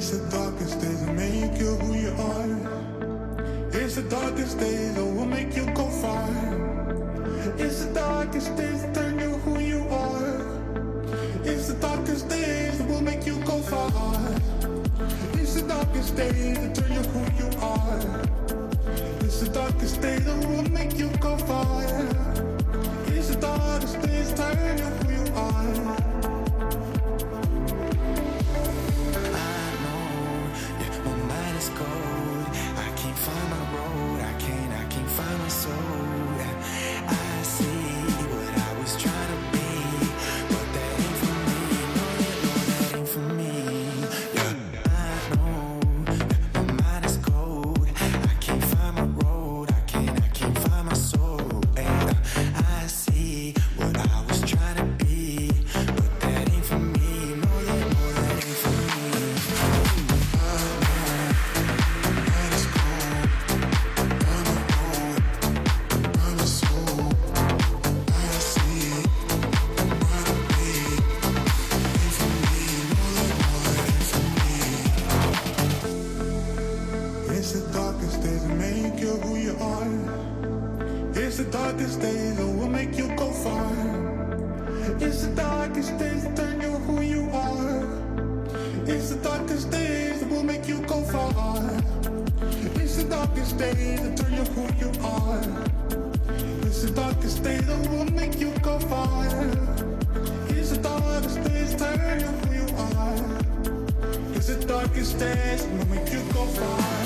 It's the darkest days that make you who you are. It's the darkest days that will make you go far. It's the darkest days that turn you who you are. It's the darkest days that will make you go far. It's the darkest days that turn you who you are. It's the darkest days that will make you go far. It's the darkest days that turn you who you are. It's the darkest days that will make you go far. It's the darkest days that turn you who you are. It's the darkest days that will make you go far. It's the darkest days that turn you who you are. It's the darkest days that will make you go far. It's the darkest days that turn you who you are. It's the darkest days that will make you go far.